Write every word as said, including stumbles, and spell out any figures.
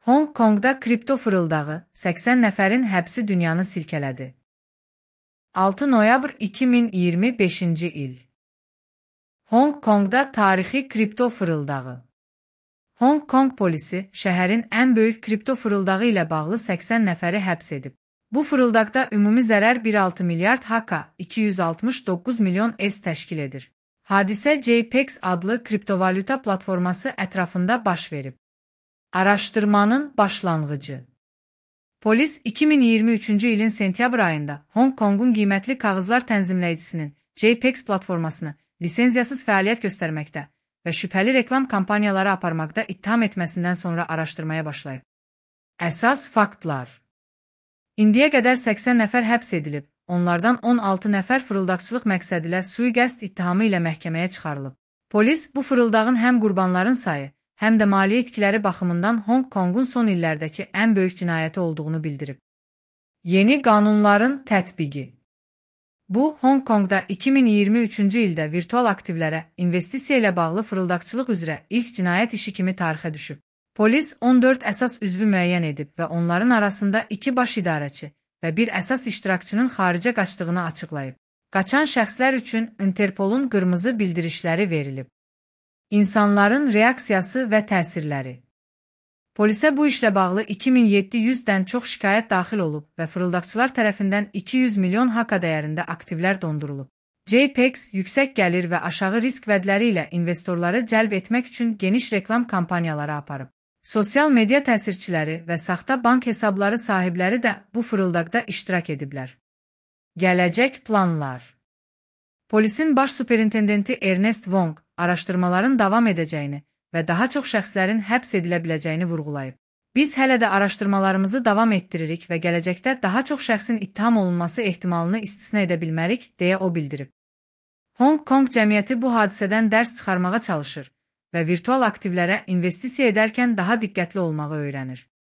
Hong Kongda kripto fırıldağı, səksən nəfərin həbsi dünyanı silkələdi. altı noyabr iki min iyirmi beşinci il. Hong Kongda tarixi kripto fırıldağı. Hong Kong polisi şəhərin ən böyük kripto fırıldağı ilə bağlı səksən nəfəri həbs edib. Bu fırıldaqda ümumi zərər bir nöqtə altı milyard H K iki yüz altmış doqquz milyon E S təşkil edir. Hadisə J P E X adlı kriptovalyuta platforması ətrafında baş verib. Araşdırmanın başlanğıcı. Polis iki min iyirmi üçüncü ilin sentyabr ayında Hong Kongun qiymətli kağızlar tənzimləyicisinin J P E X platformasını lisenziyasız fəaliyyət göstərməkdə və şübhəli reklam kampaniyaları aparmaqda ittiham etməsindən sonra araşdırmaya başlayıb. Əsas faktlar. İndiyə qədər səksən nəfər həbs edilib, onlardan on altı nəfər fırıldaqçılıq məqsədilə sui-qəsd ittihamı ilə məhkəməyə çıxarılıb. Polis bu fırıldağın həm qurbanların sayı, həm də maliyyə itkiləri baxımından Hong Kongun son illərdəki ən böyük cinayəti olduğunu bildirib. Yeni qanunların tətbiqi. Bu, Hong Kongda iki min iyirmi üçüncü ildə virtual aktivlərə investisiya ilə bağlı fırıldaqçılıq üzrə ilk cinayət işi kimi tarixə düşüb. Polis on dörd əsas üzvü müəyyən edib və onların arasında iki baş idarəçi və bir əsas iştirakçının xaricə qaçdığını açıqlayıb. Qaçan şəxslər üçün Interpolun qırmızı bildirişləri verilib. İnsanların reaksiyası və təsirləri. Polisə bu işlə bağlı iki min yeddi yüzdən çox şikayət daxil olub və fırıldaqçılar tərəfindən iki yüz milyon H K dəyərində aktivlər dondurulub. J P E X yüksək gəlir və aşağı risk vədləri ilə investorları cəlb etmək üçün geniş reklam kampaniyaları aparıb. Sosial media təsirçiləri və saxta bank hesabları sahibləri də bu fırıldaqda iştirak ediblər. Gələcək planlar. Polisin baş superintendenti Ernest Wong araşdırmaların davam edəcəyini və daha çox şəxslərin həbs edilə biləcəyini vurğulayıb. Biz hələ də araşdırmalarımızı davam etdiririk və gələcəkdə daha çox şəxsin ittiham olunması ehtimalını istisna edə bilmərik, deyə o bildirib. Hong Kong cəmiyyəti bu hadisədən dərs çıxarmağa çalışır və virtual aktivlərə investisiya edərkən daha diqqətli olmağı öyrənir.